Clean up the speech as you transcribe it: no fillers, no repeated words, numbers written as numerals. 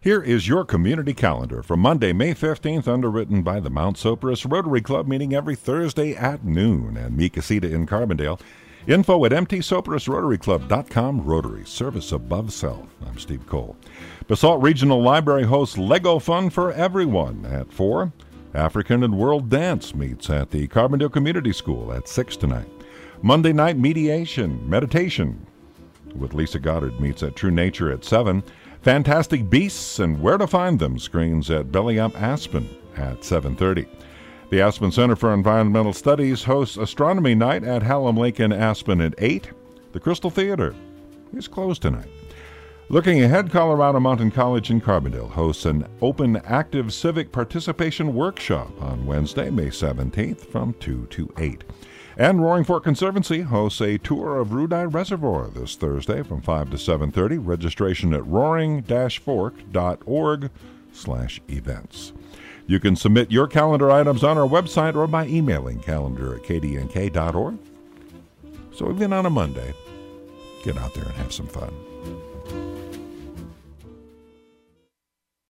Here is your community calendar for Monday, May 15th, underwritten by the Mount Sopris Rotary Club, meeting every Thursday at noon, and Mi Casita in Carbondale. Info at mtsoprisrotaryclub.com. Rotary, service above self. I'm Steve Cole. Basalt Regional Library hosts Lego Fun for Everyone at 4. African and World Dance meets at the Carbondale Community School at 6 tonight. Monday night meditation with Lisa Goddard meets at True Nature at 7. Fantastic Beasts and Where to Find Them screens at Belly Up Aspen at 7:30. The Aspen Center for Environmental Studies hosts Astronomy Night at Hallam Lake in Aspen at 8. The Crystal Theater is closed tonight. Looking ahead, Colorado Mountain College in Carbondale hosts an open active civic participation workshop on Wednesday, May 17th from 2 to 8. And Roaring Fork Conservancy hosts a tour of Rudai Reservoir this Thursday from 5 to 7:30. Registration at roaring-fork.org/events. You can submit your calendar items on our website or by emailing calendar@kdnk.org. So even on a Monday, get out there and have some fun.